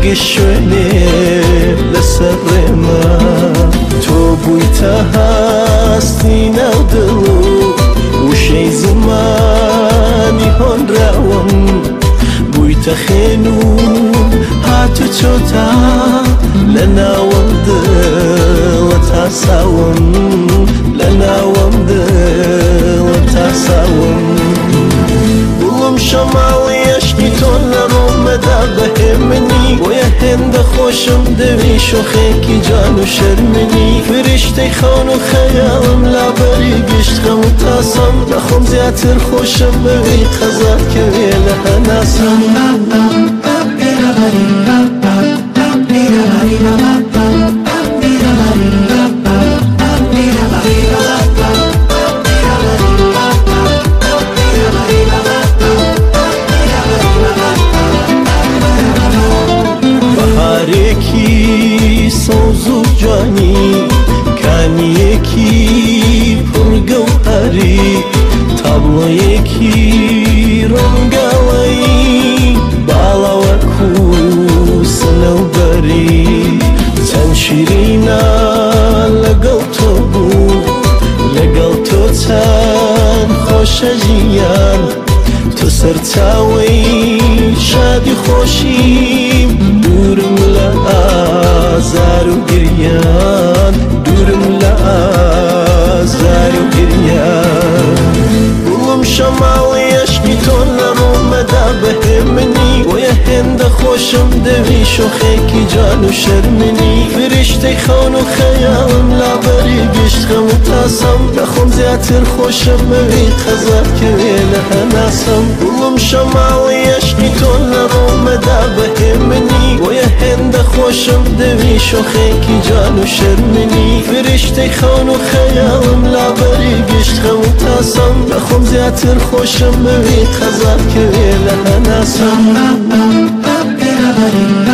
شوێنێ لەسەر ڕێمە تۆ بوویتە هاستی ناو دڵ و وشەی زمانی هۆنراوەم بوویتە خێن و هاتو چۆتا لە ناوەم دڵە تاساوم لە ناوەم دڵە تاساوم گوڵم شەماڵی عەشقی تۆ لە ڕۆمەدا بەهێمنی وەیە هێندە خۆشم دەوی شۆخێکی جان و شەرمنی فریشتەی خەون و خەیاڵم لابەری گشت خەم و تاسەم نەخۆم زیاتر خۆشم بەوی قەزات کەوێ لە هەناسم بەهارێکی سەوز و جوانی کانیەکی پڕگەوهەری تابلۆیەکی ڕەنگاوەیی باڵاوەک و سنەوبەری چەند شیرینە لەگەڵ تۆ بوو لەگەڵ تۆ چەند خۆشە ژیان تۆ سەرچاوەی شادی خۆشیم دوورم لە ئازار و گریان دوورم لە ئازار و گریان گوڵم شەماڵی عەشقی تۆ لە ڕۆمەدا بەهێمنی وەیە هێندە خۆشم دەوی شۆخێکی جان و شەرمنی فریشتەی خەون و خەیاڵم لابەری گشت خەم و تاسەم نەخۆم زیاتر خۆشم بەوی قەزات کەوێ لە هەناسم گوڵم شەماڵی عەشقی تۆ لە ڕۆمەدا بەهێمنی وەیە هێندە خۆشم دەوی شۆخێکی جان و شەرمنی فریشتەی خەون و خەیاڵم لابەری گشت خەم و تاسەم نەخۆم زیاتر خۆشم بەوی قەزات کەوێ لە هەناسم